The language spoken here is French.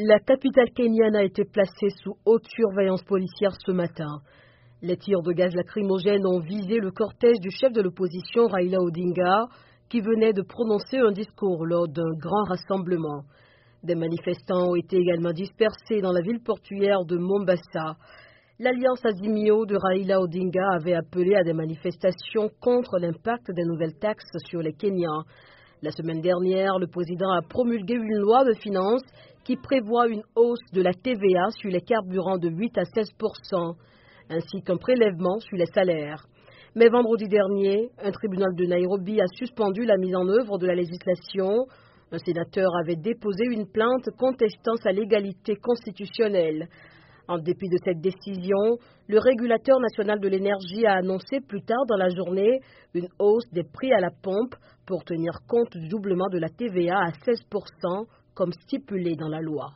La capitale kenyane a été placée sous haute surveillance policière ce matin. Les tirs de gaz lacrymogène ont visé le cortège du chef de l'opposition Raila Odinga, qui venait de prononcer un discours lors d'un grand rassemblement. Des manifestants ont été également dispersés dans la ville portuaire de Mombasa. L'Alliance Azimio de Raila Odinga avait appelé à des manifestations contre l'impact des nouvelles taxes sur les Kenyans. La semaine dernière, le président a promulgué une loi de finances qui prévoit une hausse de la TVA sur les carburants de 8 à 16%, ainsi qu'un prélèvement sur les salaires. Mais vendredi dernier, un tribunal de Nairobi a suspendu la mise en œuvre de la législation. Un sénateur avait déposé une plainte contestant sa légalité constitutionnelle. En dépit de cette décision, le régulateur national de l'énergie a annoncé plus tard dans la journée une hausse des prix à la pompe pour tenir compte du doublement de la TVA à 16%, comme stipulé dans la loi.